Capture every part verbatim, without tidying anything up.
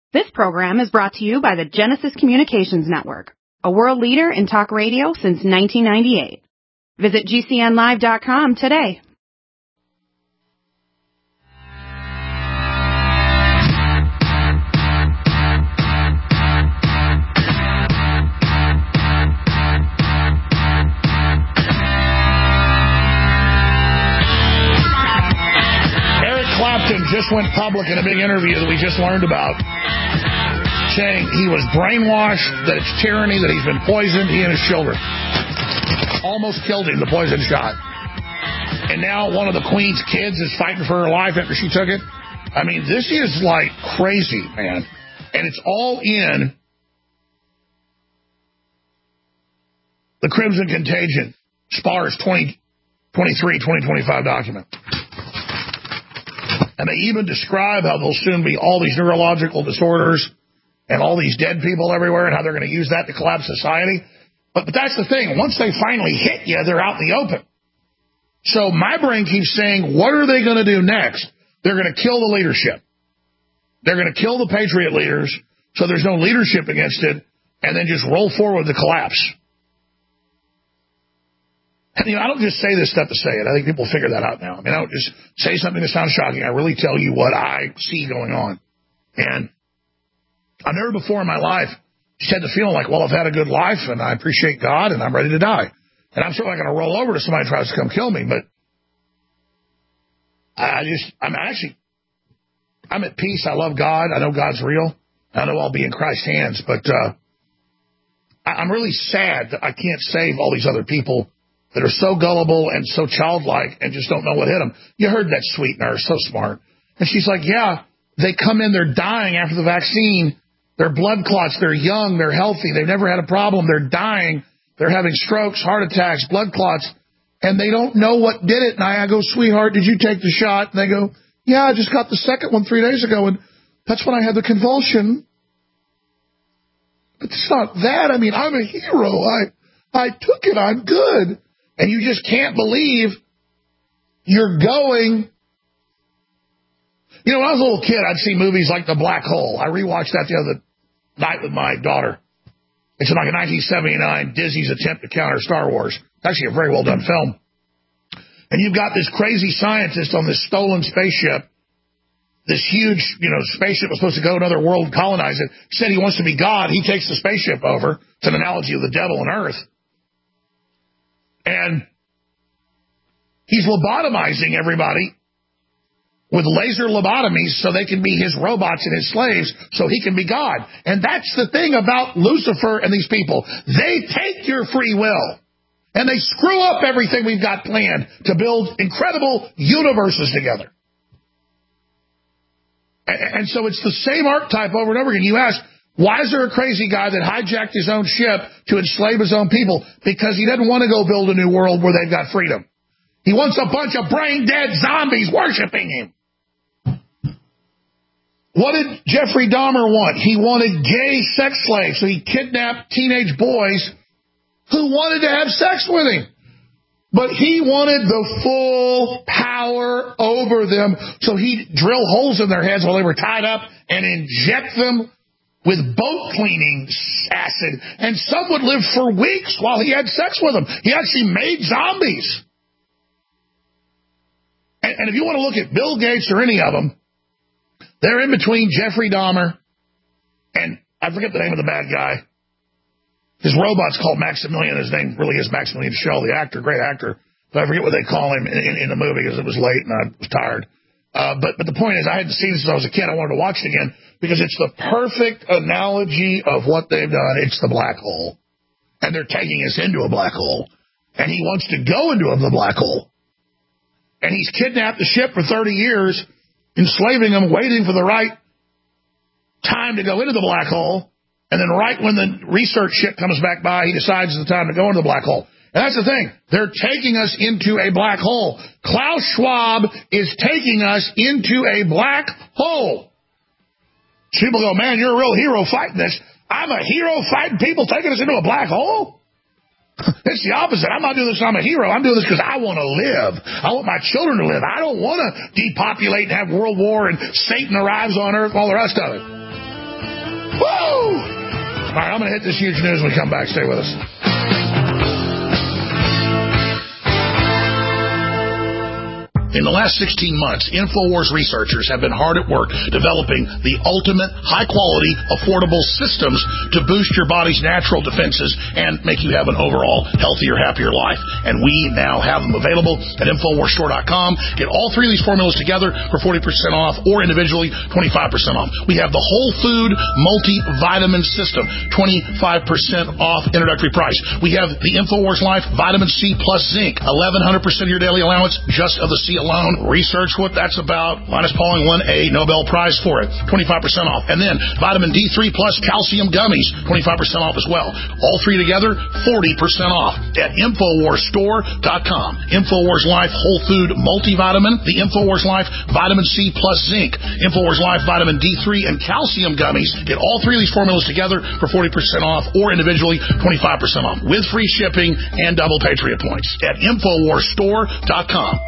This program is brought to you by the Genesis Communications Network, a world leader in talk radio since nineteen ninety-eight. Visit G C N live dot com today. Clapton just went public in a big interview that we just learned about, saying he was brainwashed, that it's tyranny, that he's been poisoned, he and his children. Almost killed him, the poison shot. And now one of the Queen's kids is fighting for her life after she took it. I mean, this is like crazy, man. And it's all in the Crimson Contagion, SPARS twenty twenty-three twenty twenty-five document. And they even describe how there'll soon be all these neurological disorders and all these dead people everywhere and how they're going to use that to collapse society. But, but that's the thing. Once they finally hit you, they're out in the open. So my brain keeps saying, what are they going to do next? They're going to kill the leadership. They're going to kill the patriot leaders so there's no leadership against it, and then just roll forward the collapse. And, you know, I don't just say this stuff to say it. I think people figure that out now. I mean, I don't just say something that sounds shocking. I really tell you what I see going on. And I've never before in my life just had the feeling like, well, I've had a good life, and I appreciate God, and I'm ready to die. And I'm certainly not going to roll over to somebody who tries to come kill me, but I just, I'm actually, I'm at peace. I love God. I know God's real. I know I'll be in Christ's hands, but uh, I'm really sad that I can't save all these other people that are so gullible and so childlike and just don't know what hit them. You heard that sweet nurse, so smart. And she's like, yeah, they come in, they're dying after the vaccine. They're blood clots, they're young, they're healthy, they've never had a problem, they're dying, they're having strokes, heart attacks, blood clots, and they don't know what did it. And I, I go, sweetheart, did you take the shot? And they go, yeah, I just got the second one three days ago, and that's when I had the convulsion. But it's not that. I mean, I'm a hero. I, I took it. I'm good. And you just can't believe you're going. You know, when I was a little kid, I'd see movies like The Black Hole. I rewatched that the other night with my daughter. It's like a nineteen seventy-nine Disney's attempt to counter Star Wars. It's actually a very well done film. And you've got this crazy scientist on this stolen spaceship, this huge, you know, spaceship was supposed to go to another world and colonize it. He said he wants to be God. He takes the spaceship over. It's an analogy of the devil and Earth. And he's lobotomizing everybody with laser lobotomies so they can be his robots and his slaves so he can be God. And that's the thing about Lucifer and these people. They take your free will and they screw up everything we've got planned to build incredible universes together. And so it's the same archetype over and over again. You ask, why is there a crazy guy that hijacked his own ship to enslave his own people? Because he doesn't want to go build a new world where they've got freedom. He wants a bunch of brain-dead zombies worshiping him. What did Jeffrey Dahmer want? He wanted gay sex slaves, so he kidnapped teenage boys who wanted to have sex with him. But he wanted the full power over them, so he'd drill holes in their heads while they were tied up and inject them with boat cleaning acid, and some would live for weeks while he had sex with them. He actually made zombies. And, and if you want to look at Bill Gates or any of them, they're in between Jeffrey Dahmer and I forget the name of the bad guy. His robot's called Maximilian. His name really is Maximilian Schell, the actor, great actor. But I forget what they call him in, in, in the movie because it was late and I was tired. Uh, but, but the point is, I hadn't seen it since I was a kid. I wanted to watch it again because it's the perfect analogy of what they've done. It's the black hole. And they're taking us into a black hole. And he wants to go into the black hole. And he's kidnapped the ship for thirty years, enslaving them, waiting for the right time to go into the black hole. And then right when the research ship comes back by, he decides it's the time to go into the black hole. And that's the thing. They're taking us into a black hole. Klaus Schwab is taking us into a black hole. People go, man, you're a real hero fighting this. I'm a hero fighting people taking us into a black hole? It's the opposite. I'm not doing this because I'm a hero. I'm doing this because I want to live. I want my children to live. I don't want to depopulate and have world war and Satan arrives on earth and all the rest of it. All right, I'm going to hit this huge news when we come back. Stay with us. In the last sixteen months, InfoWars researchers have been hard at work developing the ultimate, high-quality, affordable systems to boost your body's natural defenses and make you have an overall healthier, happier life. And we now have them available at InfoWars Store dot com. Get all three of these formulas together for forty percent off, or individually twenty-five percent off. We have the Whole Food Multivitamin System, twenty-five percent off introductory price. We have the InfoWars Life Vitamin C plus Zinc, eleven hundred percent of your daily allowance just of the C alone. Research what that's about. Linus Pauling won a Nobel Prize for it. twenty-five percent off. And then Vitamin D three plus Calcium Gummies, twenty-five percent off as well. All three together, forty percent off at InfoWars Store dot com. InfoWars Life Whole Food Multivitamin, the InfoWars Life Vitamin C plus Zinc, InfoWars Life Vitamin D three and Calcium Gummies. Get all three of these formulas together for forty percent off, or individually twenty-five percent off with free shipping and double Patriot points at InfoWars Store dot com.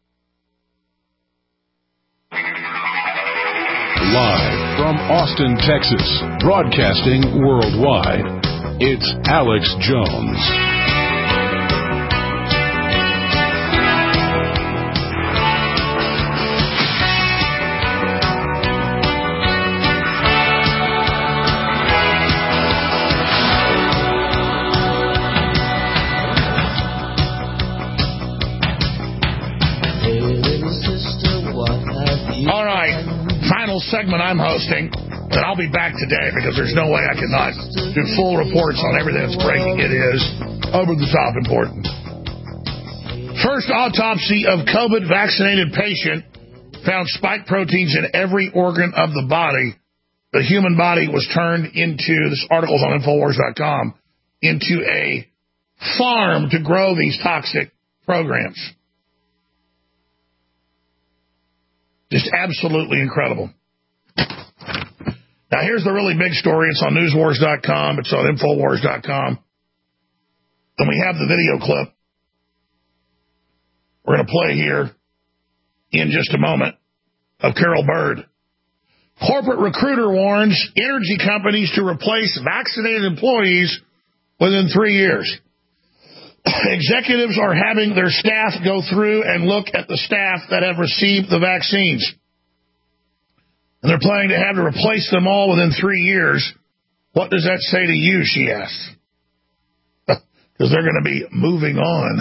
Live from Austin, Texas, broadcasting worldwide, it's Alex Jones. All right. Final segment I'm hosting, and I'll be back today because there's no way I cannot do full reports on everything that's breaking. It is over the top important. First autopsy of COVID-vaccinated patient found spike proteins in every organ of the body. The human body was turned into, this article's on InfoWars dot com, into a farm to grow these toxic programs. Just absolutely incredible. Now, here's the really big story. It's on News Wars dot com. It's on InfoWars dot com. And we have the video clip we're going to play here in just a moment of Carol Byrd. Corporate recruiter warns energy companies to replace vaccinated employees within three years. Executives are having their staff go through and look at the staff that have received the vaccines. And they're planning to have to replace them all within three years. What does that say to you, she asks? Because they're going to be moving on.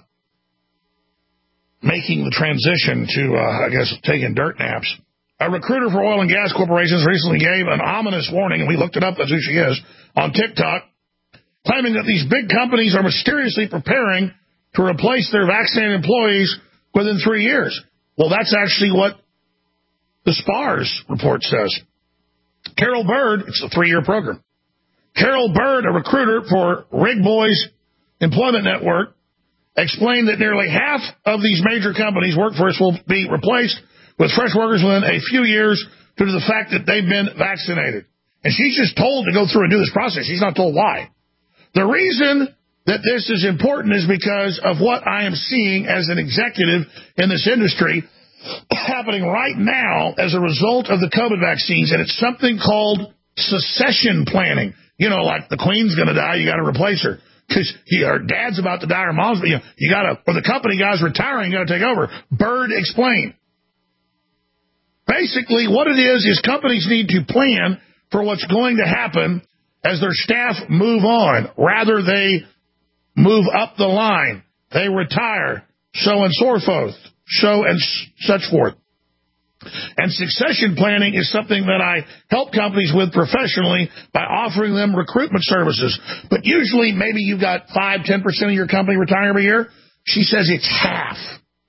Making the transition to, uh, I guess, taking dirt naps. A recruiter for oil and gas corporations recently gave an ominous warning, and we looked it up, that's who she is, on TikTok, claiming that these big companies are mysteriously preparing to replace their vaccinated employees within three years. Well, that's actually what the SPARS report says. Carol Byrd, it's a three-year program. Carol Byrd, a recruiter for Rig Boys Employment Network, explained that nearly half of these major companies' workforce will be replaced with fresh workers within a few years due to the fact that they've been vaccinated. And she's just told to go through and do this process. She's not told why. The reason that this is important is because of what I am seeing as an executive in this industry happening right now as a result of the COVID vaccines, and it's something called succession planning. You know, like the queen's going to die, you got to replace her. Because her dad's about to die, her mom's, you know, you got to, or the company guy's retiring, you got to take over. Byrd explained. Basically, what it is, is companies need to plan for what's going to happen as their staff move on. Rather, they move up the line. They retire, so and so forth, so and such forth. And succession planning is something that I help companies with professionally by offering them recruitment services. But usually, maybe you've got five, ten percent of your company retiring every year. She says it's half.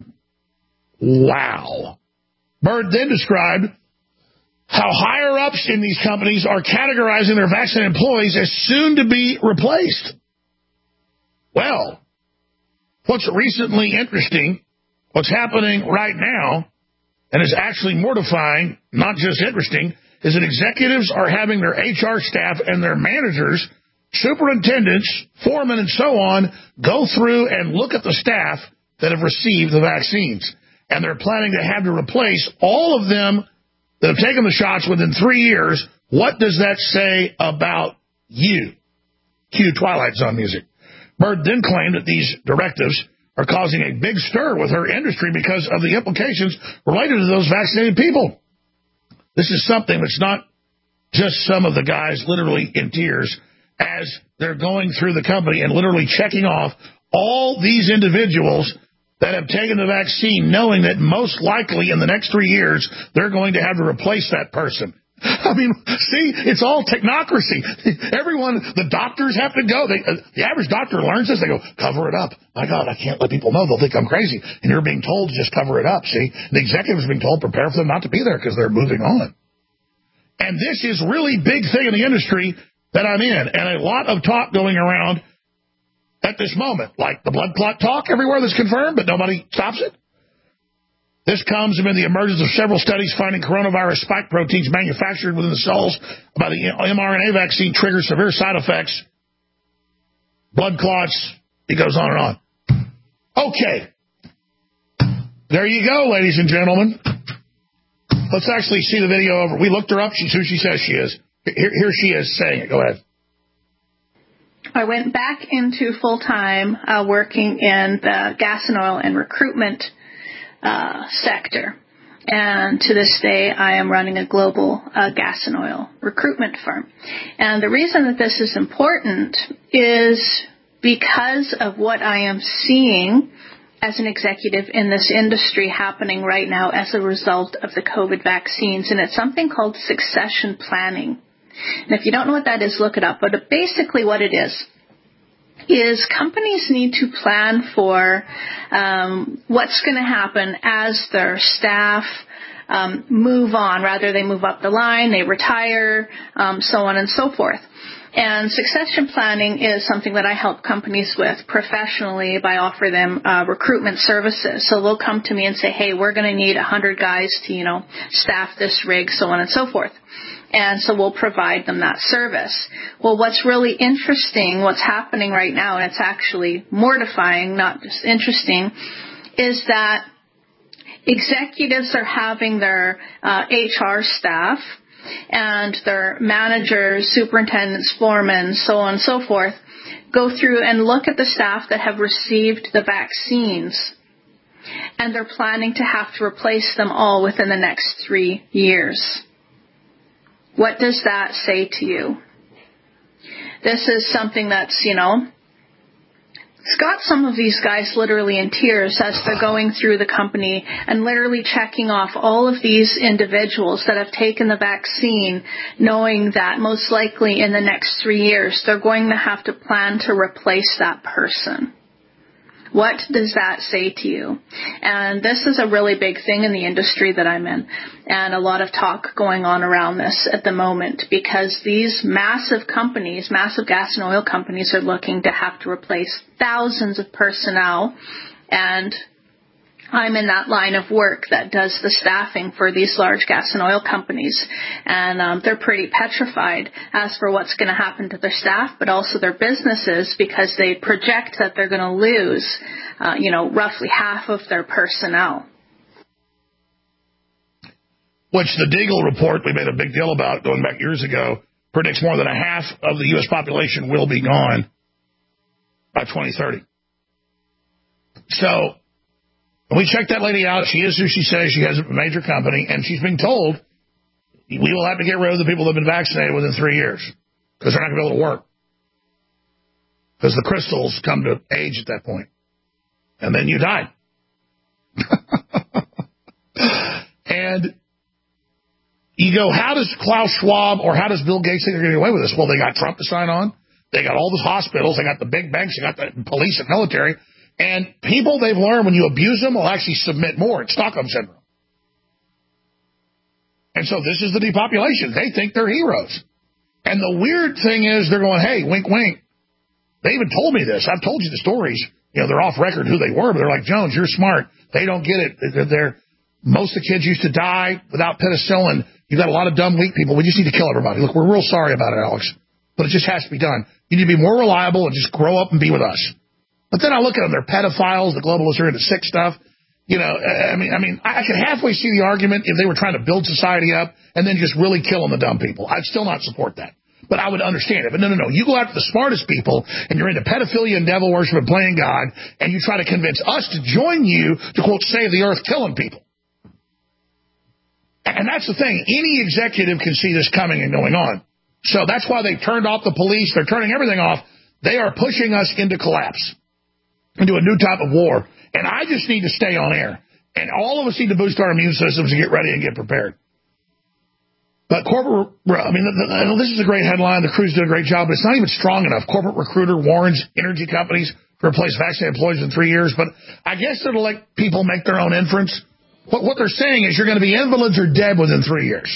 Wow. Byrd then described how higher-ups in these companies are categorizing their vaccinated employees as soon to be replaced. Well, what's recently interesting, what's happening right now, and is actually mortifying, not just interesting, is that executives are having their H R staff and their managers, superintendents, foremen, and so on, go through and look at the staff that have received the vaccines. And they're planning to have to replace all of them that have taken the shots within three years. What does that say about you. Cue Twilight Zone music. Bird then claimed that these directives are causing a big stir with her industry because of the implications related to those vaccinated people. This is something that's not just some of the guys literally in tears as they're going through the company and literally checking off all these individuals that have taken the vaccine, knowing that most likely in the next three years they're going to have to replace that person. I mean, see, it's all technocracy. Everyone, the doctors have to go. They, uh, the average doctor learns this. They go, cover it up. My God, I can't let people know. They'll think I'm crazy. And you're being told to just cover it up, see? The executives are being told prepare for them not to be there because they're moving on. And this is really big thing in the industry that I'm in. And a lot of talk going around at this moment, like the blood clot talk everywhere that's confirmed, but nobody stops it. This comes amid the emergence of several studies finding coronavirus spike proteins manufactured within the cells by the mRNA vaccine trigger severe side effects, blood clots. It goes on and on. Okay. There you go, ladies and gentlemen. Let's actually see the video over. We looked her up. She's who she says she is. Here, here she is saying it. Go ahead. I went back into full-time uh, working in the gas and oil and recruitment Uh, sector. And to this day, I am running a global uh, gas and oil recruitment firm. And the reason that this is important is because of what I am seeing as an executive in this industry happening right now as a result of the COVID vaccines. And it's something called succession planning. And if you don't know what that is, look it up. But basically what it is, is companies need to plan for um, what's going to happen as their staff um, move on. Rather, they move up the line, they retire, um, so on and so forth. And succession planning is something that I help companies with professionally by offering them uh, recruitment services. So they'll come to me and say, hey, we're going to need one hundred guys to, you know, staff this rig, so on and so forth. And so we'll provide them that service. Well, what's really interesting, what's happening right now, and it's actually mortifying, not just interesting, is that executives are having their uh, H R staff and their managers, superintendents, foremen, so on and so forth, go through and look at the staff that have received the vaccines, and they're planning to have to replace them all within the next three years. What does that say to you? This is something that's, you know, it's got some of these guys literally in tears as they're going through the company and literally checking off all of these individuals that have taken the vaccine, knowing that most likely in the next three years they're going to have to plan to replace that person. What does that say to you? And this is a really big thing in the industry that I'm in, and a lot of talk going on around this at the moment because these massive companies, massive gas and oil companies, are looking to have to replace thousands of personnel, and I'm in that line of work that does the staffing for these large gas and oil companies, and um, they're pretty petrified as for what's going to happen to their staff, but also their businesses, because they project that they're going to lose, uh, you know, roughly half of their personnel. Which the Deagle report we made a big deal about going back years ago predicts more than a half of the U S population will be gone by twenty thirty. So when we checked that lady out, she is who she says. She has a major company, and she's being told we will have to get rid of the people that have been vaccinated within three years because they're not going to be able to work because the crystals come to age at that point. And then you die. And you go, how does Klaus Schwab or how does Bill Gates think they're going to get away with this? Well, they got Trump to sign on. They got all the hospitals. They got the big banks. They got the police and military. And people, they've learned when you abuse them, will actually submit more. It's Stockholm Syndrome. And so this is the depopulation. They think they're heroes. And the weird thing is they're going, hey, wink, wink. They even told me this. I've told you the stories. You know, they're off record who they were, but they're like, Jones, you're smart. They don't get it. They're, they're, most of the kids used to die without penicillin. You've got a lot of dumb, weak people. We just need to kill everybody. Look, we're real sorry about it, Alex. But it just has to be done. You need to be more reliable and just grow up and be with us. But then I look at them, they're pedophiles, the globalists are into sick stuff. You know, I mean, I mean, I could halfway see the argument if they were trying to build society up and then just really killing the dumb people. I'd still not support that. But I would understand it. But no, no, no. You go after the smartest people, and you're into pedophilia and devil worship and playing God, and you try to convince us to join you to, quote, save the earth killing people. And that's the thing. Any executive can see this coming and going on. So that's why they turned off the police. They're turning everything off. They are pushing us into collapse, into a new type of war. And I just need to stay on air. And all of us need to boost our immune systems and get ready and get prepared. But corporate, I mean, I know this is a great headline. The crew's doing a great job, but it's not even strong enough. Corporate recruiter warns energy companies to replace vaccinated employees in three years. But I guess it'll let people make their own inference. What, what they're saying is you're going to be invalids or dead within three years.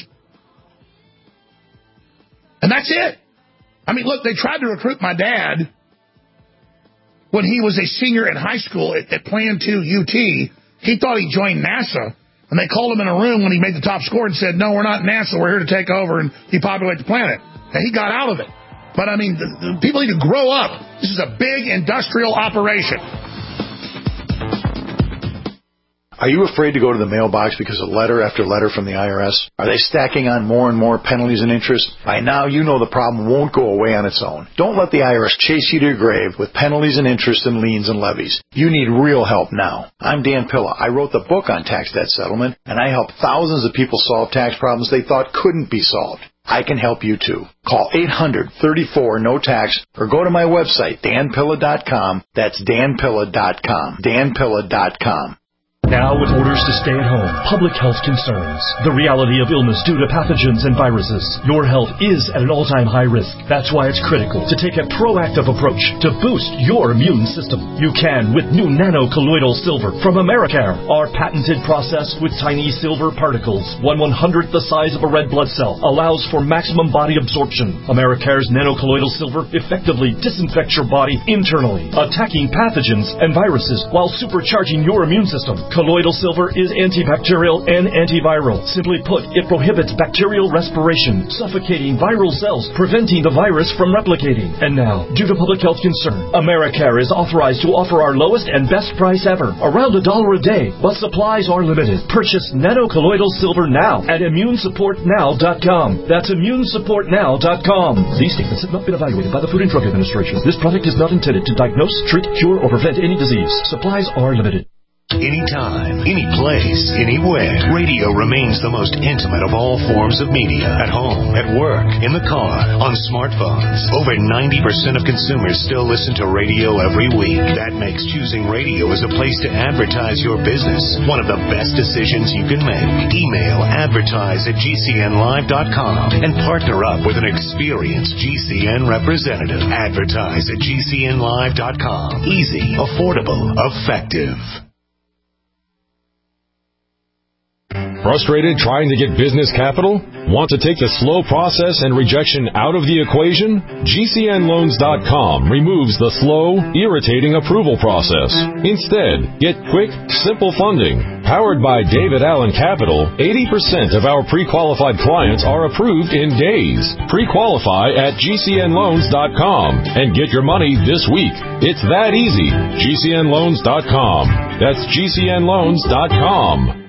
And that's it. I mean, look, they tried to recruit my dad when he was a senior in high school at, at Plan two U T. He thought he joined NASA. And they called him in a room when he made the top score and said, no, we're not NASA. We're here to take over and depopulate the planet. And he got out of it. But, I mean, the, the people need to grow up. This is a big industrial operation. Are you afraid to go to the mailbox because of letter after letter from the I R S? Are they stacking on more and more penalties and interest? By now, you know the problem won't go away on its own. Don't let the I R S chase you to your grave with penalties and interest and liens and levies. You need real help now. I'm Dan Pilla. I wrote the book on tax debt settlement, and I help thousands of people solve tax problems they thought couldn't be solved. I can help you too. Call eight hundred, thirty-four, no tax or go to my website, dan pilla dot com. That's dan pilla dot com. dan pilla dot com. Now with orders to stay at home, public health concerns, the reality of illness due to pathogens and viruses, your health is at an all-time high risk. That's why it's critical to take a proactive approach to boost your immune system. You can with new nano-colloidal silver from Americare. Our patented process with tiny silver particles, one one-hundredth the size of a red blood cell, allows for maximum body absorption. Americare's nano-colloidal silver effectively disinfects your body internally, attacking pathogens and viruses while supercharging your immune system. Colloidal silver is antibacterial and antiviral. Simply put, it prohibits bacterial respiration, suffocating viral cells, preventing the virus from replicating. And now, due to public health concern, Americare is authorized to offer our lowest and best price ever, around a dollar a day, but supplies are limited. Purchase nano-colloidal silver now at immune support now dot com. That's immune support now dot com. These statements have not been evaluated by the Food and Drug Administration. This product is not intended to diagnose, treat, cure, or prevent any disease. Supplies are limited. Anytime, any place, anywhere, radio remains the most intimate of all forms of media. At home, at work, in the car, on smartphones. Over ninety percent of consumers still listen to radio every week. That makes choosing radio as a place to advertise your business one of the best decisions you can make. Email advertise at g c n live dot com and partner up with an experienced G C N representative. Advertise at g c n live dot com. Easy, affordable, effective. Frustrated trying to get business capital? Want to take the slow process and rejection out of the equation? G C N loans dot com removes the slow, irritating approval process. Instead, get quick, simple funding. Powered by David Allen Capital, eighty percent of our pre-qualified clients are approved in days. Pre-qualify at G C N loans dot com and get your money this week. It's that easy. G C N loans dot com. That's G C N loans dot com.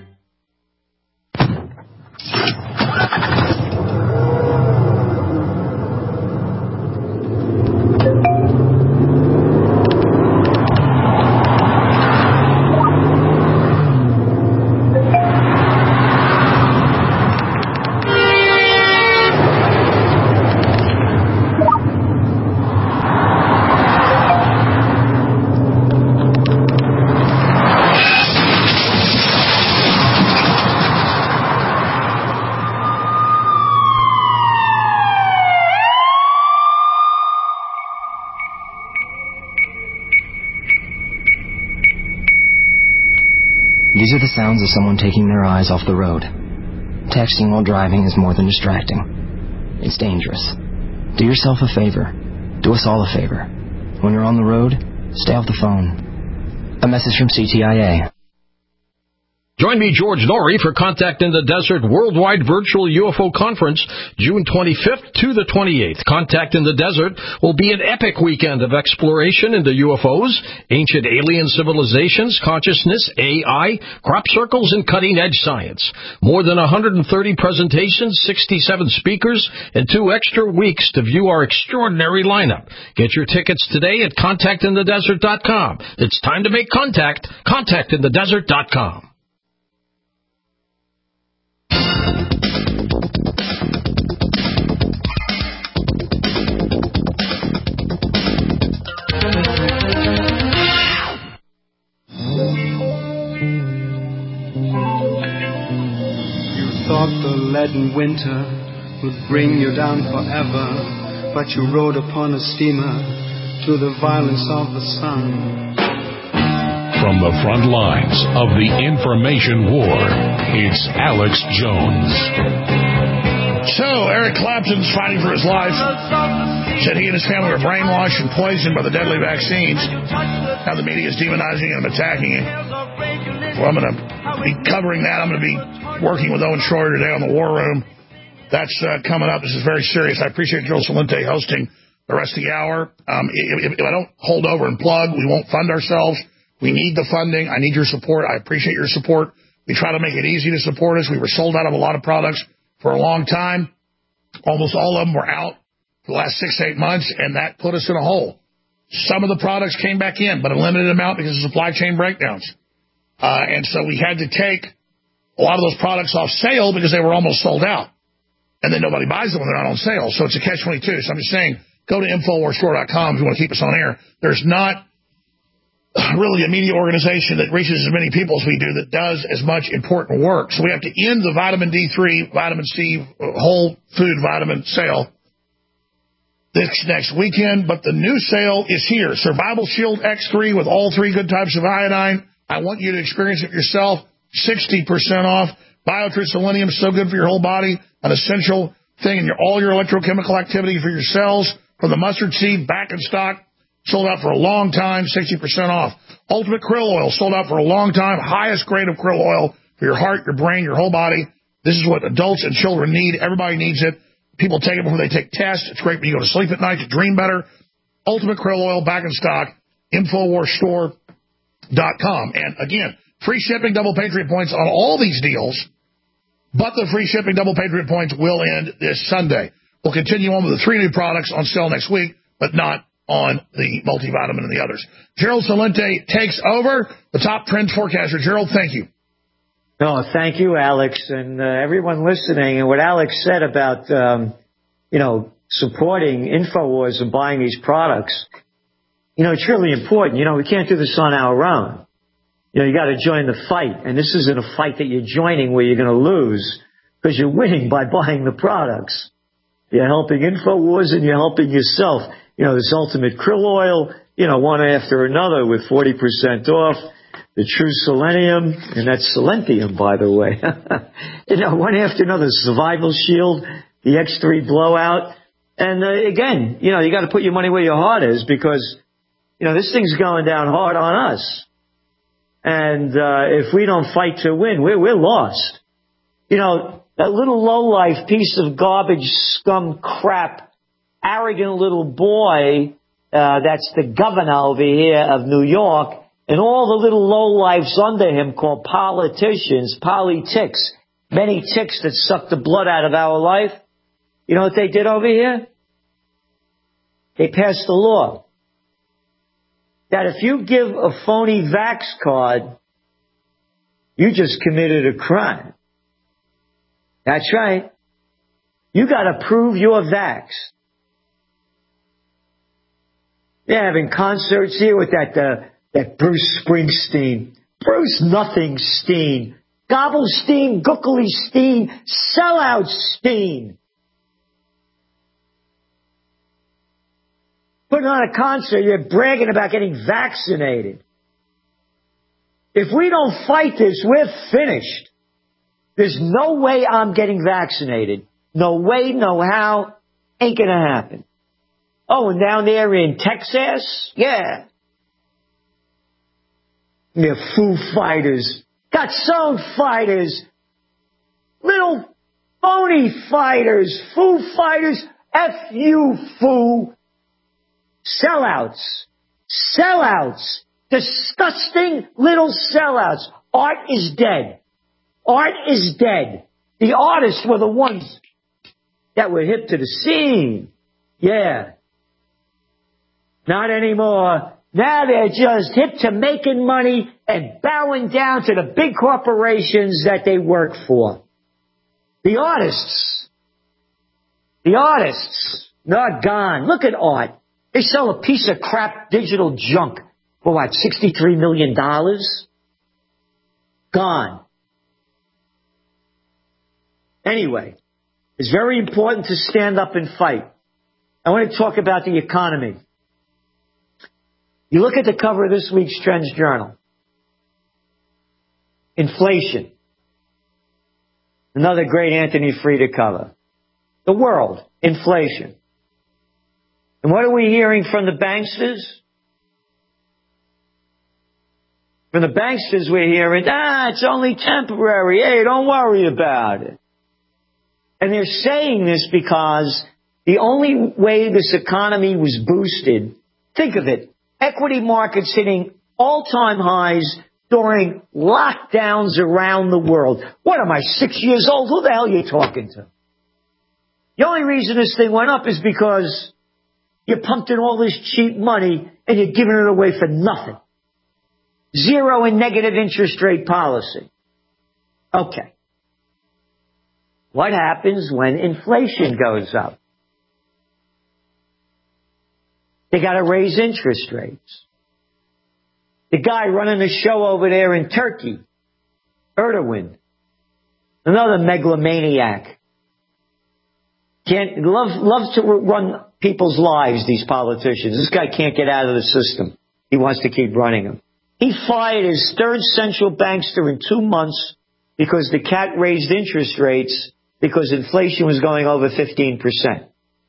These are the sounds of someone taking their eyes off the road. Texting while driving is more than distracting. It's dangerous. Do yourself a favor. Do us all a favor. When you're on the road, stay off the phone. A message from C T I A. Join me, George Norrie, for Contact in the Desert Worldwide Virtual U F O Conference, June twenty-fifth to the twenty-eighth. Contact in the Desert will be an epic weekend of exploration into U F Os, ancient alien civilizations, consciousness, A I, crop circles, and cutting-edge science. More than one hundred thirty presentations, sixty-seven speakers, and two extra weeks to view our extraordinary lineup. Get your tickets today at contact in the desert dot com. It's time to make contact. contact in the desert dot com. Thought the leaden winter would bring you down forever, but you rode upon a steamer through the violence of the sun. From the front lines of the information war, it's Alex Jones. So, Eric Clapton's fighting for his life. Said he and his family were brainwashed and poisoned by the deadly vaccines. Now the media is demonizing him and attacking him. Well, I'm going to be covering that. I'm going to be working with Owen Schroyer today on the War Room. That's uh, coming up. This is very serious. I appreciate Joe Salente hosting the rest of the hour. Um, if, if I don't hold over and plug, we won't fund ourselves. We need the funding. I need your support. I appreciate your support. We try to make it easy to support us. We were sold out of a lot of products for a long time. Almost all of them were out for the last six, eight months, and that put us in a hole. Some of the products came back in, but a limited amount because of supply chain breakdowns. Uh, and so we had to take a lot of those products off sale because they were almost sold out. And then nobody buys them when they're not on sale. So it's a catch twenty-two. So I'm just saying, go to infowar store dot com if you want to keep us on air. There's not really a media organization that reaches as many people as we do that does as much important work. So we have to end the vitamin D three, vitamin C, whole food vitamin sale this next weekend. But the new sale is here. Survival Shield X three with all three good types of iodine. I want you to experience it yourself. sixty percent off. Biotrue Selenium is so good for your whole body. An essential thing in your, all your electrochemical activity for your cells. From the mustard seed, back in stock. Sold out for a long time, sixty percent off. Ultimate Krill Oil, sold out for a long time. Highest grade of krill oil for your heart, your brain, your whole body. This is what adults and children need. Everybody needs it. People take it before they take tests. It's great when you go to sleep at night to dream better. Ultimate Krill Oil, back in stock. infowar store dot com. And again, free shipping, double Patriot points on all these deals, but the free shipping, double Patriot points will end this Sunday. We'll continue on with the three new products on sale next week, but not on the multivitamin and the others. Gerald Salente takes over, the top trend forecaster. Gerald, thank you. No, thank you, Alex, and uh, everyone listening. And what Alex said about, um, you know, supporting InfoWars and buying these products, you know, it's really important. You know, we can't do this on our own. You know, you got to join the fight, and this isn't a fight that you're joining where you're going to lose because you're winning by buying the products. You're helping InfoWars and you're helping yourself. You know, this Ultimate Krill Oil, you know, one after another with forty percent off. The True Selenium, and that's Selentium, by the way. You know, one after another. Survival Shield, the X three Blowout. And uh, again, you know, you got to put your money where your heart is because, you know, this thing's going down hard on us. And uh, if we don't fight to win, we're, we're lost. You know, that little lowlife piece of garbage, scum, crap, arrogant little boy, uh, that's the governor over here of New York, and all the little lowlifes under him called politicians, politics, many ticks that suck the blood out of our life. You know what they did over here? They passed a law that if you give a phony vax card, you just committed a crime. That's right. You got to prove you're vaxxed. They're having concerts here with that uh, that Bruce Springsteen. Bruce Nothing Steen. Gobblestein, Gookley Steen, sellout Steen. Putting on a concert, you're bragging about getting vaccinated. If we don't fight this, we're finished. There's no way I'm getting vaccinated. No way, no how. Ain't gonna happen. Oh, and down there in Texas? Yeah. They're Foo Fighters. got soul fighters, little phony fighters, Foo Fighters, F you, Foo. Sellouts. Sellouts. Disgusting little sellouts. Art is dead. Art is dead. The artists were the ones that were hip to the scene. Yeah. Not anymore. Now they're just hip to making money and bowing down to the big corporations that they work for. The artists. The artists. They're gone. Look at art. They sell a piece of crap digital junk for what, sixty-three million dollars? Gone. Anyway, it's very important to stand up and fight. I want to talk about the economy. You look at the cover of this week's Trends Journal. Inflation. Another great Anthony Frieda cover. The world. Inflation. And what are we hearing from the banksters? From the banksters we're hearing, ah, it's only temporary. Hey, don't worry about it. And they're saying this because the only way this economy was boosted, think of it, equity markets hitting all-time highs during lockdowns around the world. What am I, six years old? Who the hell are you talking to? The only reason this thing went up is because you pumped in all this cheap money and you're giving it away for nothing. Zero and negative interest rate policy. Okay. What happens when inflation goes up? They got to raise interest rates. The guy running the show over there in Turkey, Erdogan, another megalomaniac, can't love loves to run people's lives. These politicians. This guy can't get out of the system. He wants to keep running them. He fired his third central bankster in two months because the cat raised interest rates because inflation was going over fifteen percent.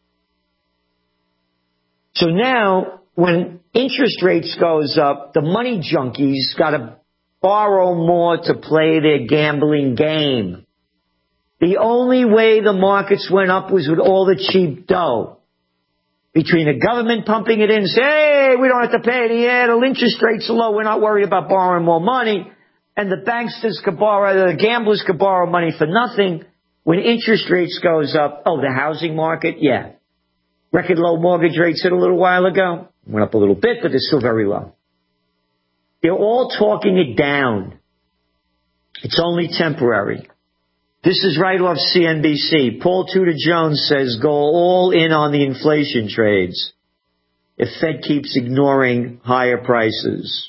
So now, when interest rates goes up, the money junkies got to borrow more to play their gambling game. The only way the markets went up was with all the cheap dough. Between the government pumping it in and saying, hey, we don't have to pay the air, the interest rates are low, we're not worried about borrowing more money. And the banksters could borrow, the gamblers could borrow money for nothing. When interest rates goes up, oh, the housing market, yeah. Record low mortgage rates hit a little while ago. Went up a little bit, but they're still very low. They're all talking it down. It's only temporary. This is right off C N B C. Paul Tudor Jones says go all in on the inflation trades if Fed keeps ignoring higher prices.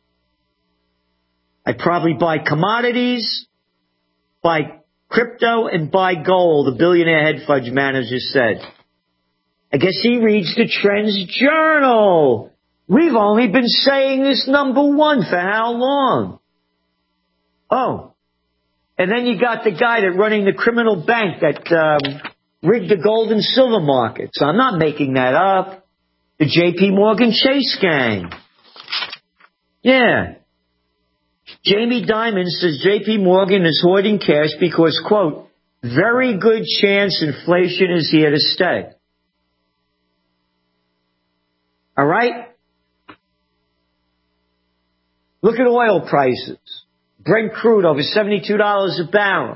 I'd probably buy commodities, buy crypto, and buy gold, the billionaire hedge fund manager said. I guess he reads the Trends Journal. We've only been saying this number one for how long? Oh. And then you got the guy that running the criminal bank that um, rigged the gold and silver markets. I'm not making that up. The J P Morgan Chase gang. Yeah. Jamie Dimon says J P Morgan is hoarding cash because, quote, very good chance inflation is here to stay. All right? Look at oil prices. Brent crude over seventy-two dollars a barrel.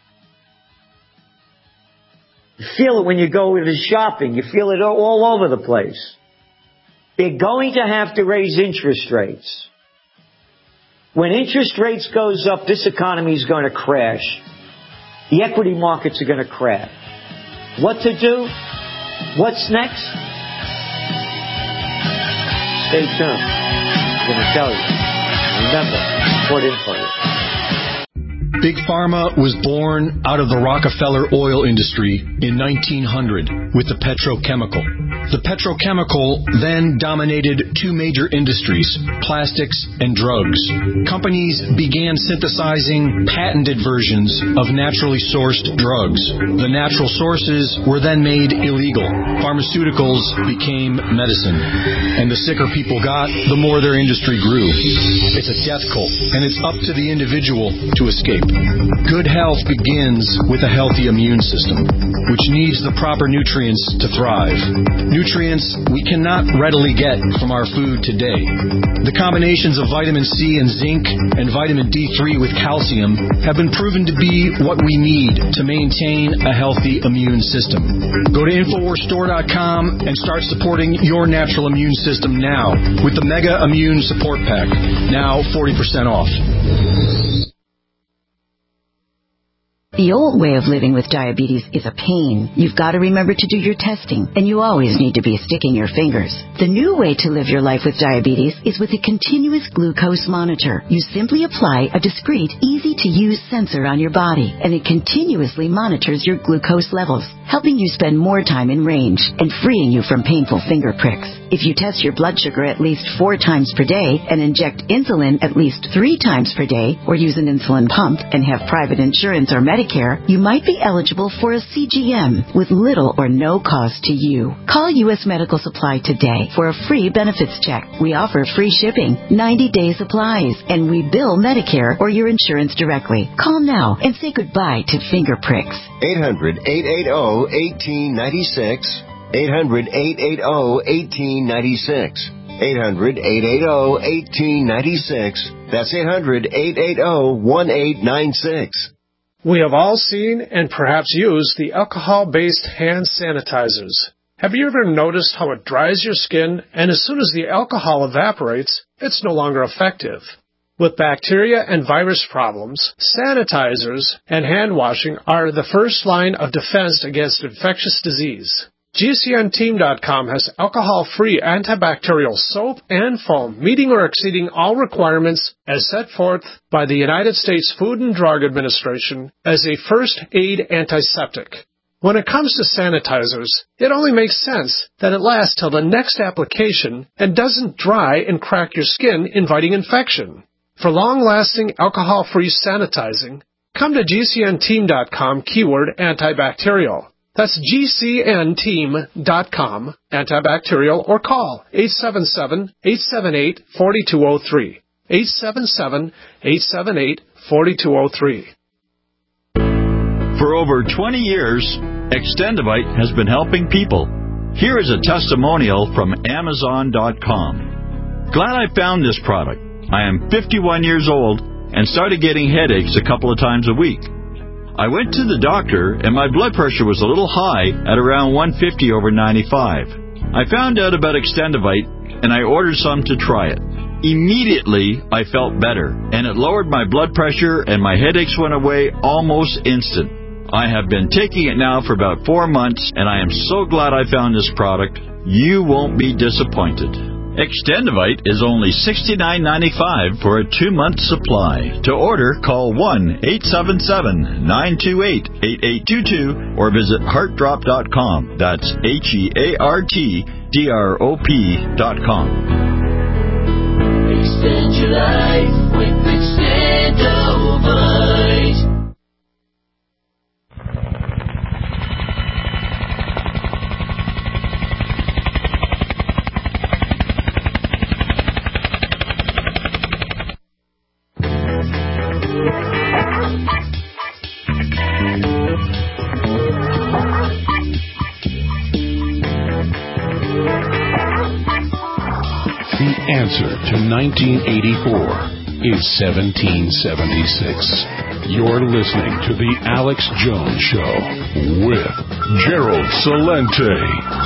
You feel it when you go to the shopping. You feel it all over the place. They're going to have to raise interest rates. When interest rates goes up, this economy is going to crash. The equity markets are going to crash. What to do? What's next? Stay tuned. I'm going to tell you. Remember, put in for it. Big Pharma was born out of the Rockefeller oil industry in nineteen hundred with the petrochemical. The petrochemical then dominated two major industries, plastics and drugs. Companies began synthesizing patented versions of naturally sourced drugs. The natural sources were then made illegal. Pharmaceuticals became medicine. And the sicker people got, the more their industry grew. It's a death cult, and it's up to the individual to escape. Good health begins with a healthy immune system, which needs the proper nutrients to thrive. Nutrients we cannot readily get from our food today. The combinations of vitamin C and zinc and vitamin D three with calcium have been proven to be what we need to maintain a healthy immune system. Go to Infowars Store dot com and start supporting your natural immune system now with the Mega Immune Support Pack, now forty percent off. The old way of living with diabetes is a pain. You've got to remember to do your testing, and you always need to be sticking your fingers. The new way to live your life with diabetes is with a continuous glucose monitor. You simply apply a discreet, easy-to-use sensor on your body, and it continuously monitors your glucose levels, helping you spend more time in range and freeing you from painful finger pricks. If you test your blood sugar at least four times per day and inject insulin at least three times per day, or use an insulin pump and have private insurance or Medicare, you might be eligible for a C G M with little or no cost to you. Call U S Medical Supply today for a free benefits check. We offer free shipping, ninety-day supplies, and we bill Medicare or your insurance directly. Call now and say goodbye to finger pricks. eight hundred, eight eight zero, one eight nine six. eight hundred, eight eight zero, one eight nine six. eight hundred, eight eight zero, one eight nine six. That's eight hundred, eight eight zero, one eight nine six. We have all seen and perhaps used the alcohol-based hand sanitizers. Have you ever noticed how it dries your skin, and as soon as the alcohol evaporates, it's no longer effective? With bacteria and virus problems, sanitizers and hand washing are the first line of defense against infectious disease. G C N team dot com has alcohol-free antibacterial soap and foam, meeting or exceeding all requirements as set forth by the United States Food and Drug Administration as a first-aid antiseptic. When it comes to sanitizers, it only makes sense that it lasts till the next application and doesn't dry and crack your skin, inviting infection. For long-lasting alcohol-free sanitizing, come to G C N team dot com keyword antibacterial. That's G C N team dot com, antibacterial, or call eight seven seven, eight seven eight, four two zero three. eight seven seven, eight seven eight, four two zero three. For over twenty years, Extendivite has been helping people. Here is a testimonial from Amazon dot com. Glad I found this product. I am fifty-one years old and started getting headaches a couple of times a week. I went to the doctor, and my blood pressure was a little high at around one fifty over ninety-five. I found out about Extendivite, and I ordered some to try it. Immediately, I felt better, and it lowered my blood pressure, and my headaches went away almost instant. I have been taking it now for about four months, and I am so glad I found this product. You won't be disappointed. Extendivite is only sixty-nine ninety-five for a two-month supply. To order, call one eight seven seven, nine two eight, eight eight two two or visit heart drop dot com. That's H E A R T D R O P dot com. Extend your life with Extendivite. The answer to nineteen eighty-four is seventeen seventy-six. You're listening to The Alex Jones Show with Gerald Celente.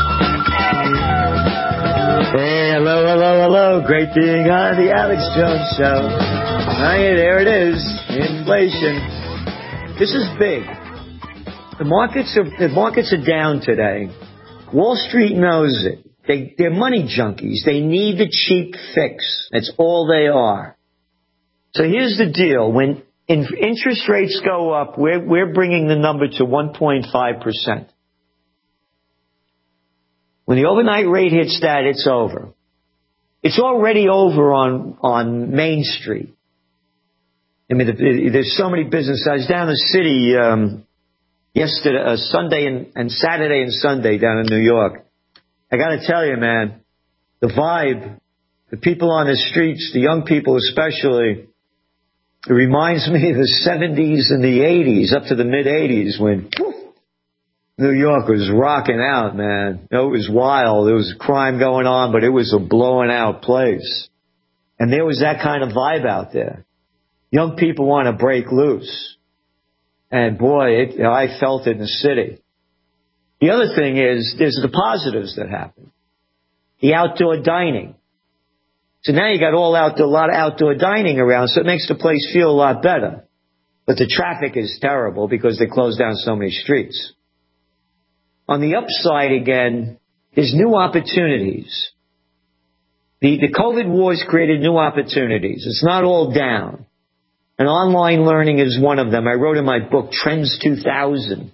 Hey, hello, hello, hello. Great being on The Alex Jones Show. Hey, there it is. Inflation. This is big. The markets are, the markets are down today. Wall Street knows it. They, they're money junkies. They need the cheap fix. That's all they are. So here's the deal. When in, interest rates go up, we're, we're bringing the number to one point five percent. When the overnight rate hits that, it's over. It's already over on, on Main Street. I mean, there's so many businesses. I was down the city um, yesterday, uh, Sunday and, and Saturday and Sunday down in New York. I got to tell you, man, the vibe, the people on the streets, the young people especially, it reminds me of the seventies and the eighties, up to the mid-eighties when whew, New York was rocking out, man. You know, it was wild. There was crime going on, but it was a blowing out place. And there was that kind of vibe out there. Young people want to break loose. And boy, it, you know, I felt it in the city. The other thing is, there's the positives that happen. The outdoor dining. So now you got all outdoor, a lot of outdoor dining around, so it makes the place feel a lot better. But the traffic is terrible because they close down so many streets. On the upside again, there's new opportunities. The, the COVID wars created new opportunities. It's not all down. And online learning is one of them. I wrote in my book, Trends two thousand,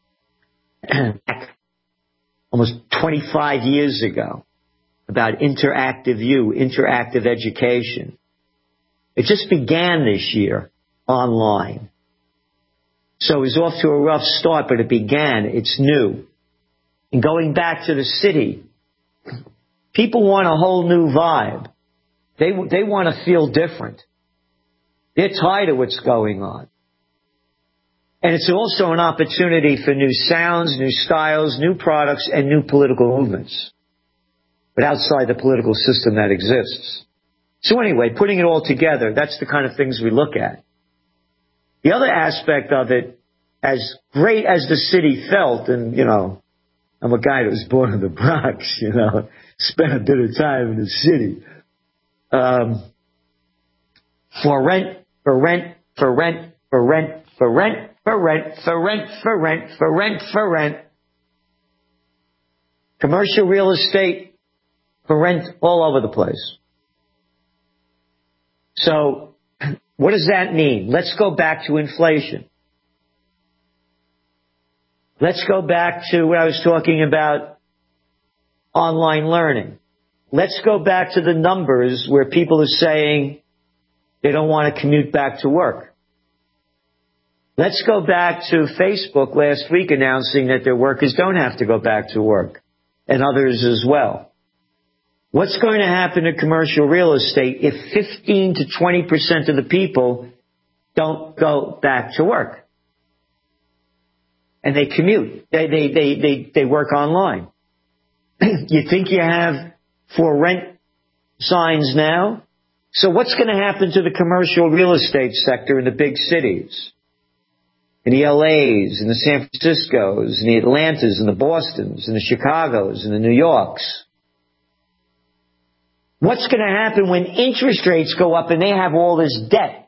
almost twenty-five years ago, about interactive U, interactive education. It just began this year online. So it was off to a rough start, but it began. It's new. And going back to the city, people want a whole new vibe. They, they want to feel different. They're tired of what's going on. And it's also an opportunity for new sounds, new styles, new products, and new political movements. But outside the political system that exists. So anyway, putting it all together, that's the kind of things we look at. The other aspect of it, as great as the city felt, and, you know, I'm a guy that was born in the Bronx, you know, spent a bit of time in the city. Um, for rent, for rent, for rent, for rent, for rent, for rent, for rent, for rent, for rent, for rent. Commercial real estate for rent all over the place. So, what does that mean? Let's go back to inflation. Let's go back to what I was talking about, online learning. Let's go back to the numbers where people are saying they don't want to commute back to work. Let's go back to Facebook last week announcing that their workers don't have to go back to work, and others as well. What's going to happen to commercial real estate if fifteen to twenty percent of the people don't go back to work? And they commute. They, they, they, they, they work online. You think you have for rent signs now? So what's going to happen to the commercial real estate sector in the big cities? In the L A's, in the San Franciscos, in the Atlantas, in the Bostons, in the Chicagos, in the New Yorks? What's going to happen when interest rates go up and they have all this debt?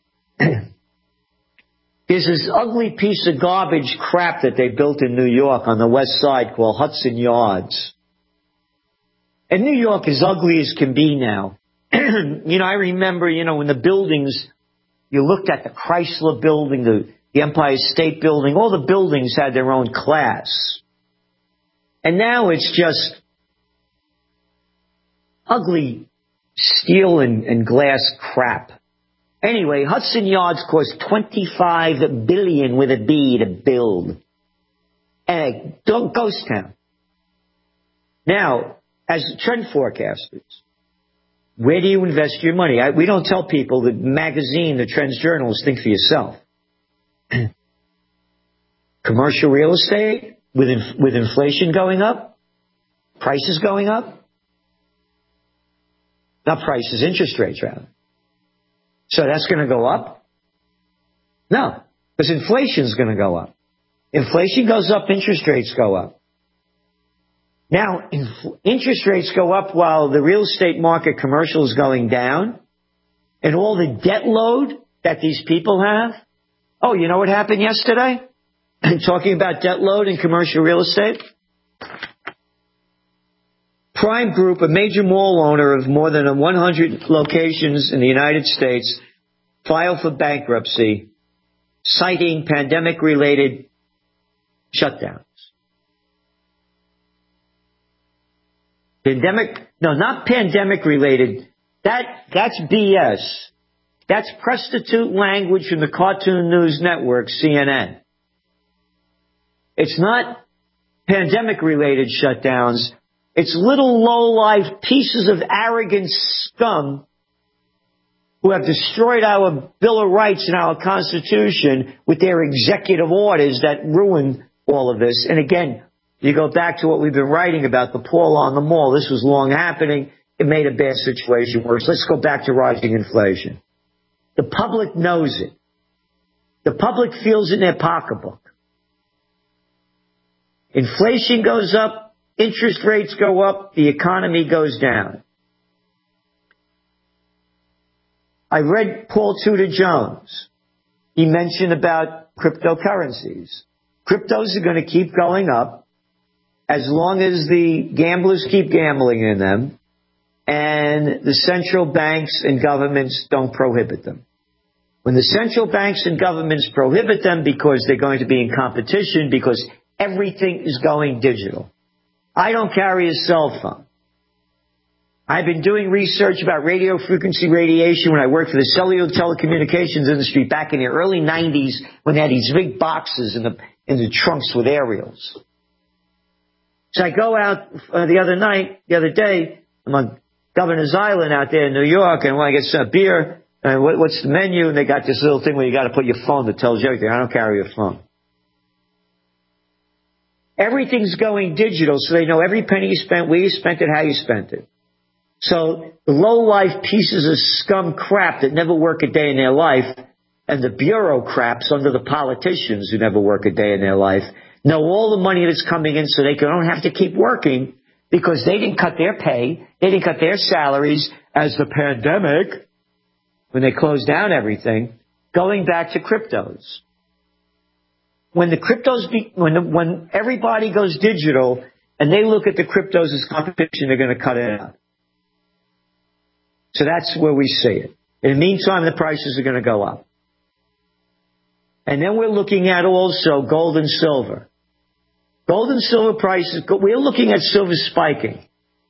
There's this ugly piece of garbage crap that they built in New York on the west side called Hudson Yards. And New York is ugly as can be now. You know, I remember, you know, when the buildings, you looked at the Chrysler building, the, the Empire State Building, all the buildings had their own class. And now it's just ugly steel and, and glass crap. Anyway, Hudson Yards cost twenty-five billion dollars with a B to build. And a ghost town. Now, as trend forecasters, where do you invest your money? I, we don't tell people the magazine, the Trends Journal, is think for yourself. Commercial real estate with inf- with inflation going up, prices going up. Not prices, interest rates rather. So that's going to go up? No, because inflation is going to go up. Inflation goes up, interest rates go up. Now, inf- interest rates go up while the real estate market commercial is going down, and all the debt load that these people have. Oh, you know what happened yesterday? Talking about debt load in commercial real estate. Prime Group, a major mall owner of more than one hundred locations in the United States, filed for bankruptcy, citing pandemic-related shutdowns. Pandemic, no, not pandemic related. That, that's B S. That's prostitute language from the Cartoon News Network, C N N. It's not pandemic related shutdowns. It's little low-life pieces of arrogant scum who have destroyed our Bill of Rights and our Constitution with their executive orders that ruined all of this. And again, you go back to what we've been writing about, the Paul on the Mall. This was long happening. It made a bad situation worse. Let's go back to rising inflation. The public knows it. The public feels it in their pocketbook. Inflation goes up, interest rates go up, the economy goes down. I read Paul Tudor Jones. He mentioned about cryptocurrencies. Cryptos are going to keep going up as long as the gamblers keep gambling in them and the central banks and governments don't prohibit them. When the central banks and governments prohibit them because they're going to be in competition, because everything is going digital. I don't carry a cell phone. I've been doing research about radio frequency radiation when I worked for the cellular telecommunications industry back in the early nineties when they had these big boxes in the in the trunks with aerials. So I go out uh, the other night, the other day, I'm on Governor's Island out there in New York, and when I get some beer, and what, what's the menu? And they got this little thing where you got to put your phone that tells you everything. I don't carry a phone. Everything's going digital, so they know every penny you spent, where you spent it, how you spent it. So the low-life pieces of scum crap that never work a day in their life, and the bureaucrats under the politicians who never work a day in their life, know all the money that's coming in so they don't have to keep working because they didn't cut their pay, they didn't cut their salaries as the pandemic, when they closed down everything, going back to cryptos. When the cryptos, be, when the, when everybody goes digital and they look at the cryptos as competition, they're going to cut it out. So that's where we see it. In the meantime, the prices are going to go up. And then we're looking at also gold and silver. Gold and silver prices, we're looking at silver spiking.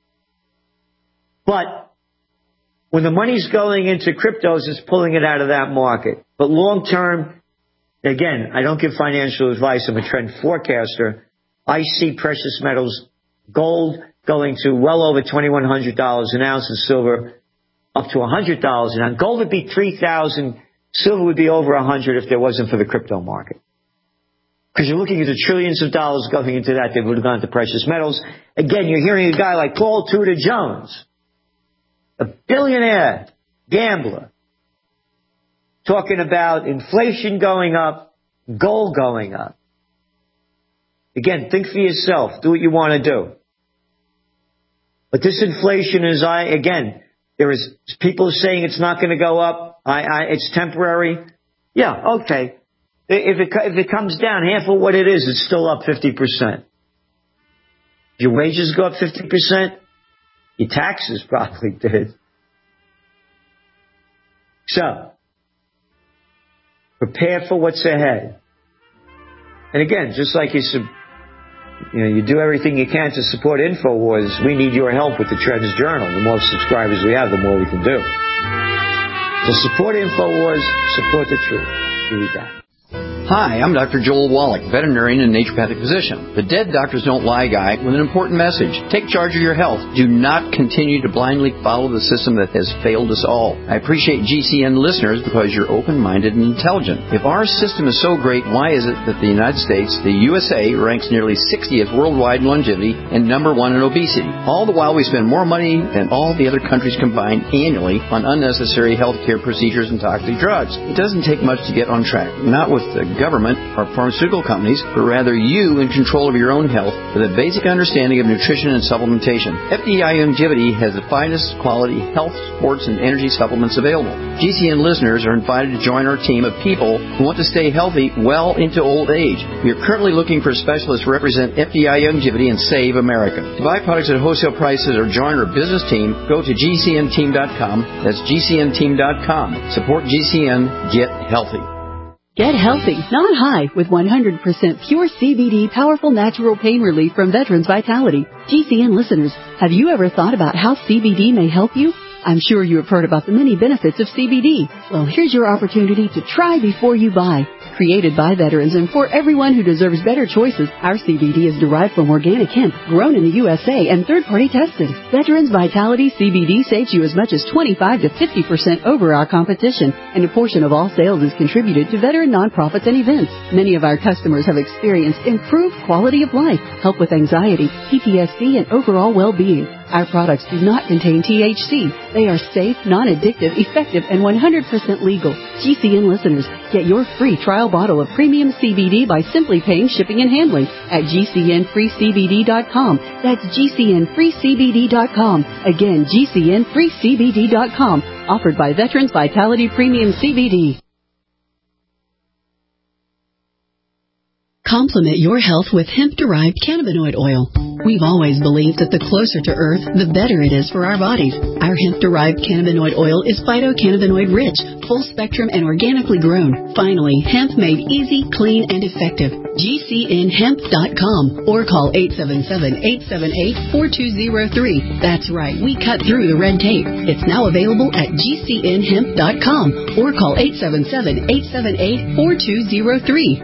But when the money's going into cryptos, it's pulling it out of that market. But long term, again, I don't give financial advice. I'm a trend forecaster. I see precious metals, gold going to well over twenty-one hundred dollars an ounce, and silver up to one hundred dollars an ounce. Gold would be three thousand dollars. Silver would be over one hundred dollars if there wasn't for the crypto market. Because you're looking at the trillions of dollars going into that that would have gone to precious metals. Again, you're hearing a guy like Paul Tudor Jones, a billionaire gambler, talking about inflation going up, gold going up. Again, think for yourself. Do what you want to do. But this inflation is, I again, there is people saying it's not going to go up. I, I, it's temporary. Yeah, okay. If it if it comes down half of what it is, it's still up fifty percent. Your wages go up fifty percent. Your taxes probably did. So, prepare for what's ahead. And again, just like you, you know, you do everything you can to support InfoWars, we need your help with the Trends Journal. The more subscribers we have, the more we can do. So support InfoWars, support the truth. Read that. Hi, I'm Doctor Joel Wallach, veterinarian and naturopathic physician. The Dead Doctors Don't Lie guy with an important message. Take charge of your health. Do not continue to blindly follow the system that has failed us all. I appreciate G C N listeners because you're open-minded and intelligent. If our system is so great, why is it that the United States, the U S A, ranks nearly sixtieth worldwide in longevity and number one in obesity? All the while we spend more money than all the other countries combined annually on unnecessary health care procedures and toxic drugs. It doesn't take much to get on track. Not with the government or pharmaceutical companies, but rather you in control of your own health with a basic understanding of nutrition and supplementation. F D I Longevity has the finest quality health, sports, and energy supplements available. G C N listeners are invited to join our team of people who want to stay healthy well into old age. We are currently looking for specialists to represent F D I Longevity and Save America. To buy products at wholesale prices or join our business team, go to G C N team dot com. That's G C N team dot com. Support G C N. Get healthy. Get healthy, not high, with one hundred percent pure C B D powerful natural pain relief from Veterans Vitality. G C N listeners, have you ever thought about how C B D may help you? I'm sure you have heard about the many benefits of C B D. Well, here's your opportunity to try before you buy. Created by veterans and for everyone who deserves better choices, our C B D is derived from organic hemp, grown in the U S A and third-party tested. Veterans Vitality C B D saves you as much as twenty-five to fifty percent over our competition, and a portion of all sales is contributed to veteran nonprofits and events. Many of our customers have experienced improved quality of life, help with anxiety, P T S D, and overall well-being. Our products do not contain T H C. They are safe, non-addictive, effective, and one hundred percent legal. G C N listeners, get your free trial bottle of premium C B D by simply paying shipping and handling at G C N free C B D dot com. That's G C N free C B D dot com. Again, G C N free C B D dot com. Offered by Veterans Vitality Premium C B D. Complement your health with hemp-derived cannabinoid oil. We've always believed that the closer to Earth, the better it is for our bodies. Our hemp-derived cannabinoid oil is phytocannabinoid-rich, full-spectrum, and organically grown. Finally, hemp made easy, clean, and effective. G C N hemp dot com or call eight seven seven, eight seven eight, four two zero three. That's right, we cut through the red tape. It's now available at G C N hemp dot com or call eight seven seven, eight seven eight, four two zero three.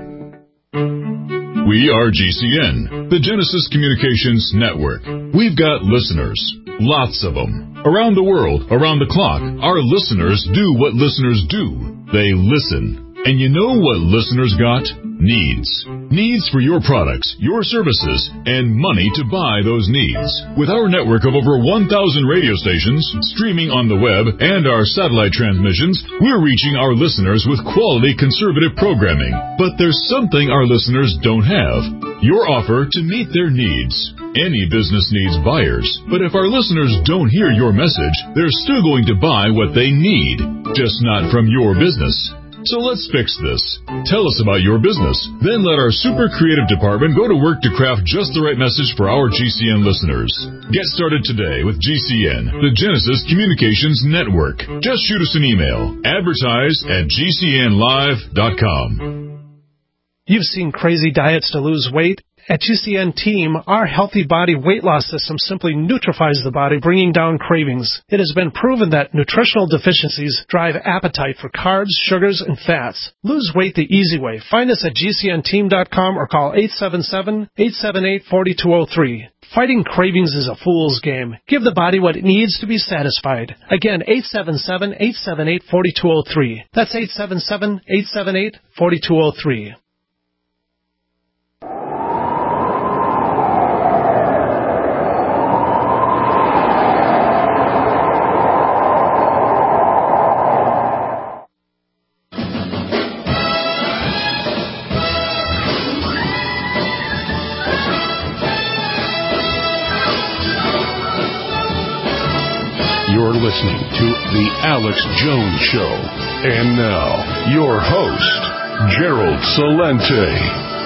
We are G C N, the Genesis Communications Network. We've got listeners, lots of them. Around the world, around the clock, our listeners do what listeners do. They listen. And you know what listeners got? Needs. Needs for your products, your services, and money to buy those needs. With our network of over one thousand radio stations, streaming on the web, and our satellite transmissions, we're reaching our listeners with quality conservative programming. But there's something our listeners don't have. Your offer to meet their needs. Any business needs buyers, but if our listeners don't hear your message, they're still going to buy what they need, just not from your business. So let's fix this. Tell us about your business. Then let our super creative department go to work to craft just the right message for our G C N listeners. Get started today with G C N, the Genesis Communications Network. Just shoot us an email. Advertise at G C N live dot com. You've seen crazy diets to lose weight. At G C N Team, our healthy body weight loss system simply neutralizes the body, bringing down cravings. It has been proven that nutritional deficiencies drive appetite for carbs, sugars, and fats. Lose weight the easy way. Find us at G C N team dot com or call eight seven seven, eight seven eight, four two zero three. Fighting cravings is a fool's game. Give the body what it needs to be satisfied. Again, eight seven seven, eight seven eight, four two zero three. That's eight seven seven, eight seven eight, four two zero three. You're listening to The Alex Jones Show. And now, your host, Gerald Celente.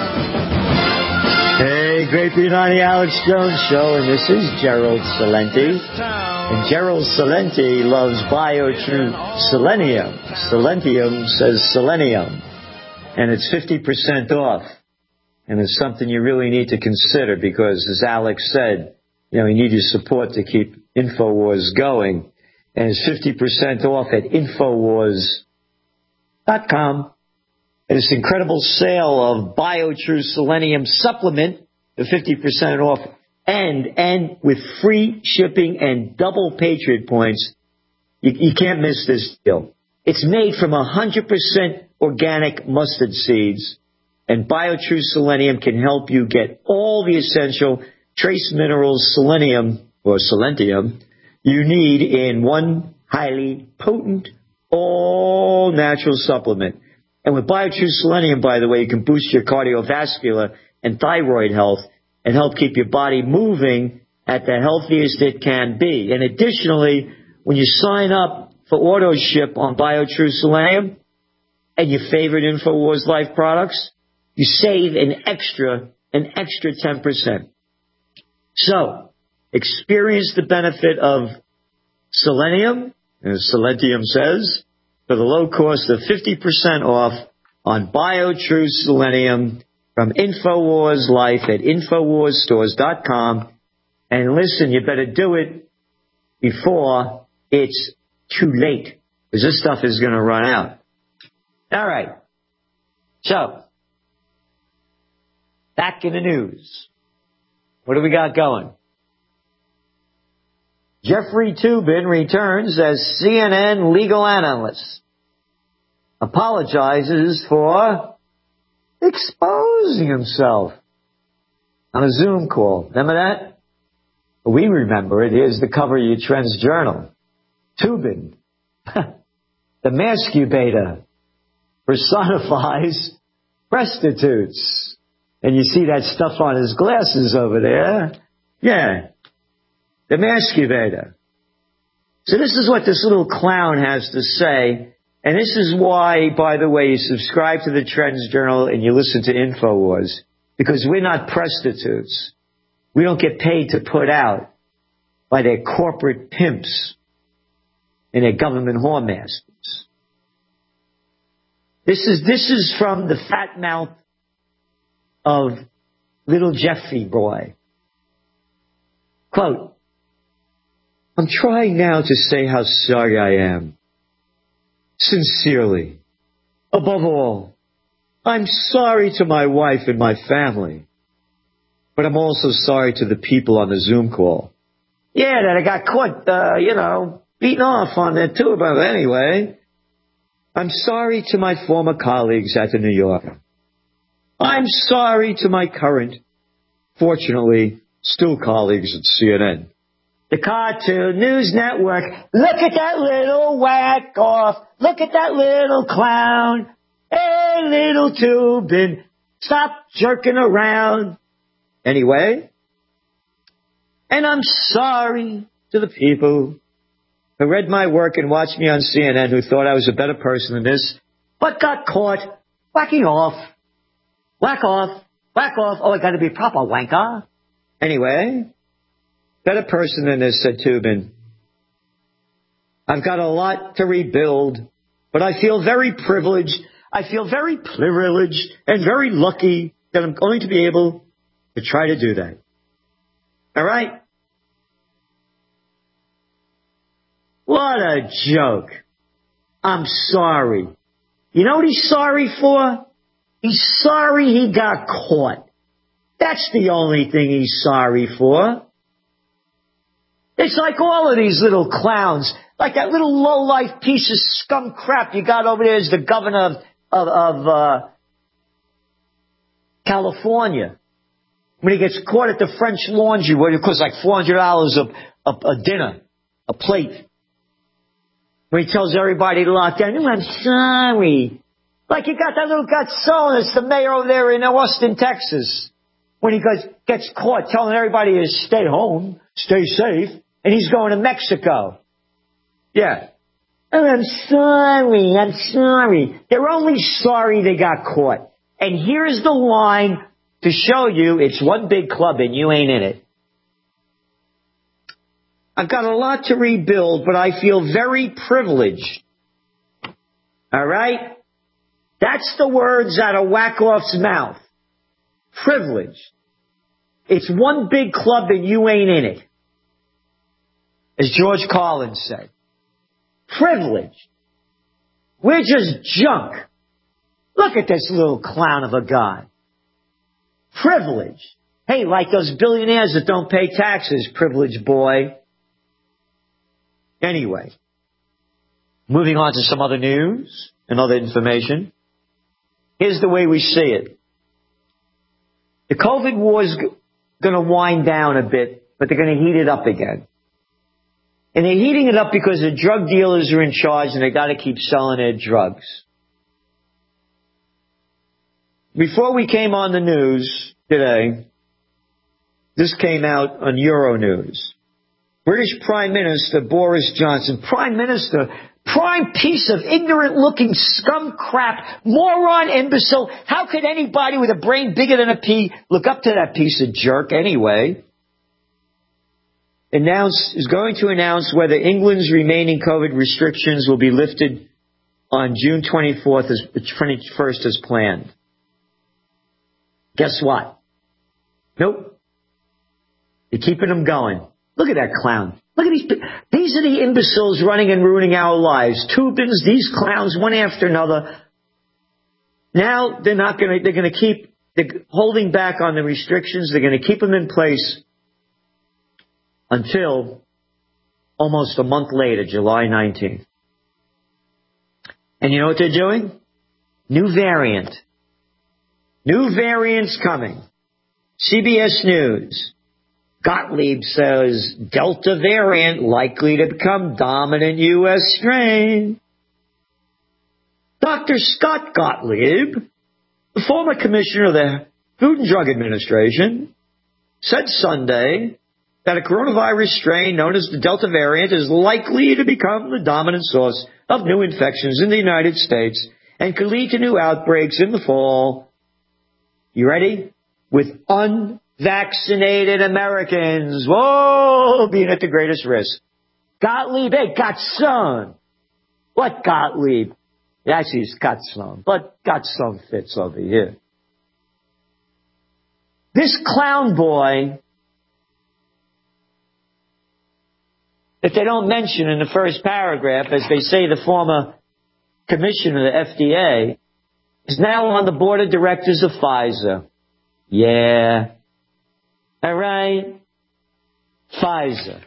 Hey, great being on The Alex Jones Show, and this is Gerald Celente. And Gerald Celente loves BioTrue Selenium. Selenium says selenium. And it's fifty percent off. And it's something you really need to consider because, as Alex said, you know, you need your support to keep InfoWars going. And it's fifty percent off at InfoWars dot com. And this incredible sale of BioTrue Selenium Supplement, the fifty percent off, and and with free shipping and double Patriot points. You, you can't miss this deal. It's made from one hundred percent organic mustard seeds, and BioTrue Selenium can help you get all the essential trace minerals, selenium, or selenium, you need in one highly potent, all-natural supplement. And with BioTrue Selenium, by the way, you can boost your cardiovascular and thyroid health and help keep your body moving at the healthiest it can be. And additionally, when you sign up for auto ship on BioTrue Selenium and your favorite InfoWars Life products, you save an extra, an extra ten percent. So, experience the benefit of selenium, as Selenium says, for the low cost of fifty percent off on BioTrue Selenium from InfoWars Life at Infowars Stores dot com. And listen, you better do it before it's too late, because this stuff is going to run out. All right. So, back in the news. What do we got going? Jeffrey Toobin returns as C N N legal analyst. Apologizes for exposing himself on a Zoom call. Remember that? We remember it. Here's the cover of your Trends Journal. Toobin, the masturbator, personifies prostitutes. And you see that stuff on his glasses over there. Yeah. The masturbator. So this is what this little clown has to say. And this is why, by the way, you subscribe to the Trends Journal and you listen to InfoWars. Because we're not prostitutes. We don't get paid to put out by their corporate pimps and their government whoremasters. This is, this is from the fat mouth of little Jeffrey boy. Quote, I'm trying now to say how sorry I am. Sincerely. Above all, I'm sorry to my wife and my family. But I'm also sorry to the people on the Zoom call. Yeah, that I got caught, uh, you know, beaten off on that too, but anyway. I'm sorry to my former colleagues at the New Yorker. I'm sorry to my current, fortunately, still colleagues at C N N. The Cartoon News Network. Look at that little whack-off. Look at that little clown. Hey, little Toobin, stop jerking around. Anyway, and I'm sorry to the people who read my work and watched me on C N N who thought I was a better person than this, but got caught whacking off. Whack off. Whack off. Oh, I got to be proper, wanker. Anyway, better person than this, said Toobin. I've got a lot to rebuild, but I feel very privileged. I feel very privileged and very lucky that I'm going to be able to try to do that. All right? What a joke. I'm sorry. You know what he's sorry for? He's sorry he got caught. That's the only thing he's sorry for. It's like all of these little clowns, like that little low-life piece of scum crap you got over there as the governor of, of, of uh, California. When he gets caught at the French Laundry, where it costs like four hundred dollars a, a, a dinner, a plate. When he tells everybody to lock down, oh, I'm sorry. Like you got that little Gatsonis, the mayor over there in Austin, Texas. When he goes, gets caught telling everybody to stay home, stay safe, and he's going to Mexico. Yeah. Oh, I'm sorry, I'm sorry. They're only sorry they got caught. And here's the line to show you it's one big club and you ain't in it. I've got a lot to rebuild, but I feel very privileged. All right? That's the words out of Whack-Off's mouth. Privileged. It's one big club and you ain't in it. As George Carlin said. Privileged. We're just junk. Look at this little clown of a guy. Privileged. Hey, like those billionaires that don't pay taxes, privileged boy. Anyway, moving on to some other news and other information. Here's the way we see it. The COVID war is g- going to wind down a bit, but they're going to heat it up again. And they're heating it up because the drug dealers are in charge and they got to keep selling their drugs. Before we came on the news today, this came out on Euronews. British Prime Minister Boris Johnson, Prime Minister, prime piece of ignorant-looking scum crap, moron, imbecile. How could anybody with a brain bigger than a pea look up to that piece of jerk anyway? Announce is going to announce whether England's remaining COVID restrictions will be lifted on June twenty-fourth, as, twenty-first as planned. Guess what? Nope. You're keeping them going. Look at that clown. Look at these. These are the imbeciles running and ruining our lives. Tubins, these clowns, one after another. Now they're not going to. They're going to keep they're holding back on the restrictions. They're going to keep them in place until almost a month later, July nineteenth. And you know what they're doing? New variant. New variants coming. C B S News. Gottlieb says Delta variant likely to become dominant U S strain. Doctor Scott Gottlieb, the former commissioner of the Food and Drug Administration, said Sunday that a coronavirus strain known as the Delta variant is likely to become the dominant source of new infections in the United States and could lead to new outbreaks in the fall. You ready? With unvaccinated Americans, whoa, being at the greatest risk. Gottlieb, hey, Gottson. What Gottlieb? Actually, it's Gottson, but Gottson fits over here. This clown boy that they don't mention in the first paragraph, as they say the former commissioner of the F D A, is now on the board of directors of Pfizer. Yeah. All right. Pfizer.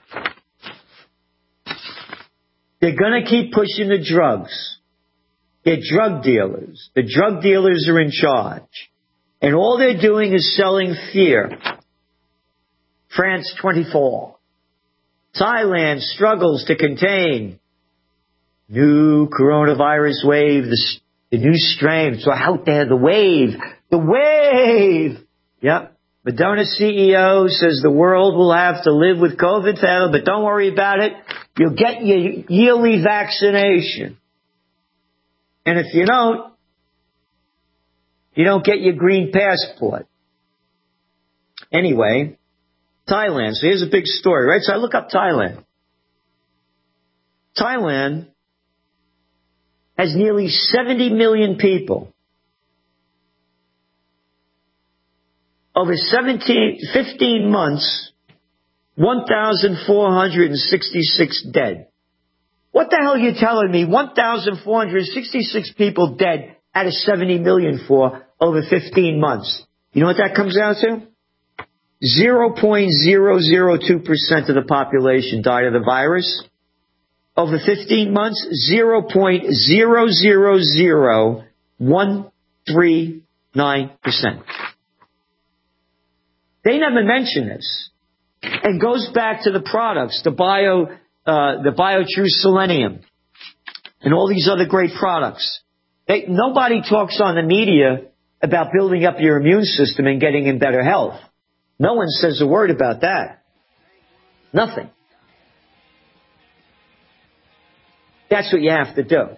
They're going to keep pushing the drugs. They're drug dealers. The drug dealers are in charge. And all they're doing is selling fear. France twenty-four. Thailand struggles to contain new coronavirus wave, the, the new strain. So out there, the wave, the wave. Yep. Moderna C E O says the world will have to live with COVID forever, but don't worry about it. You'll get your yearly vaccination. And if you don't, you don't get your green passport. Anyway, Thailand. So here's a big story, right? So I look up Thailand. Thailand has nearly seventy million people. Over seventeen, fifteen months, one thousand four hundred sixty-six dead. What the hell are you telling me? one thousand four hundred sixty-six people dead out of seventy million for over fifteen months. You know what that comes out to? zero point zero zero two percent of the population died of the virus. Over fifteen months, zero point zero zero zero one three nine percent. They never mention this. And goes back to the products, the bio, uh, the BioTrue Selenium, and all these other great products. They, nobody talks on the media about building up your immune system and getting in better health. No one says a word about that. Nothing. That's what you have to do.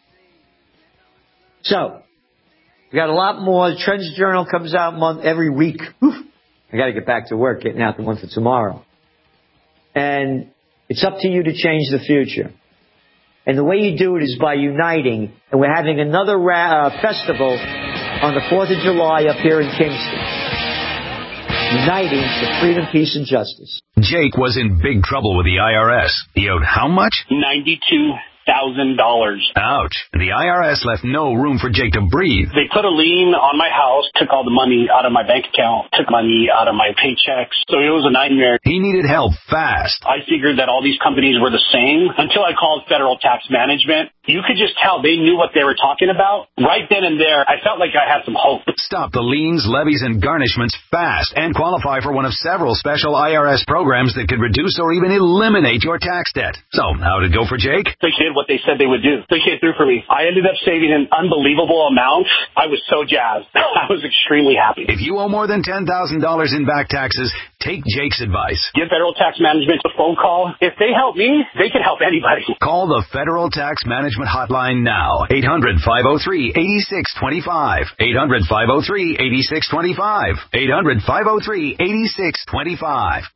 So, we got a lot more. The Trends Journal comes out month every week. Oof. I got to get back to work, getting out the one for tomorrow. And it's up to you to change the future. And the way you do it is by uniting. And we're having another ra- uh, festival on the fourth of July up here in Kingston. Uniting for freedom, peace, and justice. Jake was in big trouble with the I R S. He owed how much? ninety-two thousand dollars. Ouch. The I R S left no room for Jake to breathe. They put a lien on my house, took all the money out of my bank account, took money out of my paychecks. So it was a nightmare. He needed help fast. I figured that all these companies were the same until I called Federal Tax Management. You could just tell they knew what they were talking about. Right then and there, I felt like I had some hope. Stop the liens, levies, and garnishments fast and qualify for one of several special I R S programs that could reduce or even eliminate your tax debt. So, how'd it go for Jake? They did what they said they would do. They came through for me. I ended up saving an unbelievable amount. I was so jazzed. I was extremely happy. If you owe more than ten thousand dollars in back taxes, take Jake's advice. Give Federal Tax Management a phone call. If they help me, they can help anybody. Call the Federal Tax Management hotline now. eight hundred, five oh three, eight six two five. eight hundred, five oh three, eight six two five. eight hundred, five oh three, eight six two five.